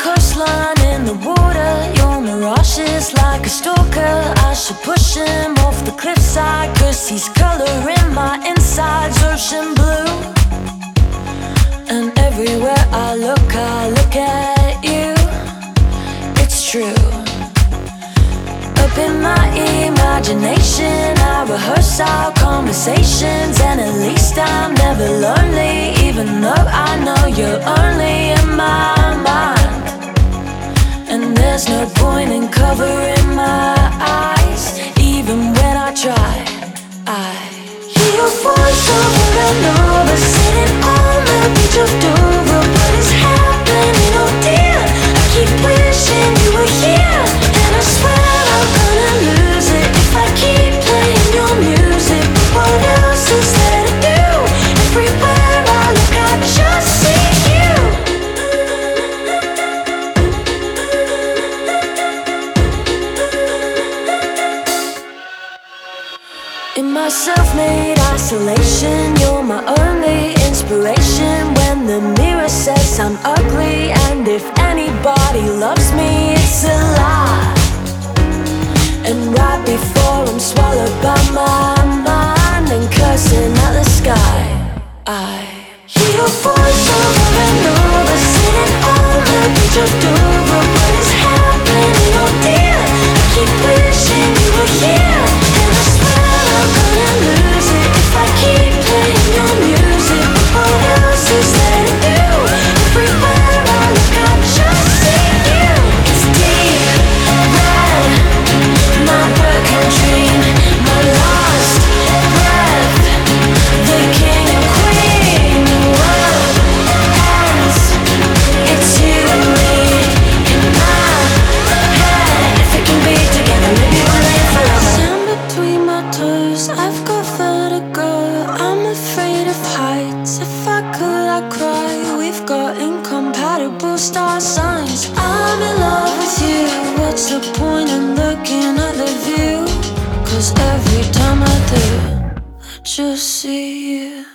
coastline in the water. Your mirage is like a stalker. I should push him off the cliffside, 'cause he's coloring my insides ocean blue. And everywhere I look at you. It's true. Up in my imagination, I rehearse our conversations, and at least I'm never lonely, even though I know you're only in my mind. And there's no point in covering my eyes, even when I try. I hear your voice over and over, sitting on the beach of Dover. What is happening, oh dear? I keep wishing you were here, and I swear I'm gonna lose it if I keep playing your music. What else is there to do? Everywhere I look, I just see you. In my self-made isolation, you're my only inspiration. When the mirror says I'm ugly, and if anybody loves me, it's a lie. And right before I'm swallowed by my mind and cursing at the sky, I hear your voice over and over, sitting on the beach of Dover. What is happening, oh dear? I keep wishing you were here, and I swear I'm gonna lose it if I keep playing your music. What else is there to do? Everywhere I look, I just see you. It's deep red, my broken dream, my lost breath, the king and queen. The world ends, it's you and me in my head. If we can be together, maybe we'll live forever. Sand between my toes, I've got vertigo. I'm afraid of heights. If I could, I'd cry. We've got incompatible star signs. I'm in love with you. What's the point in looking at the view? 'Cause every time I do, I just see you.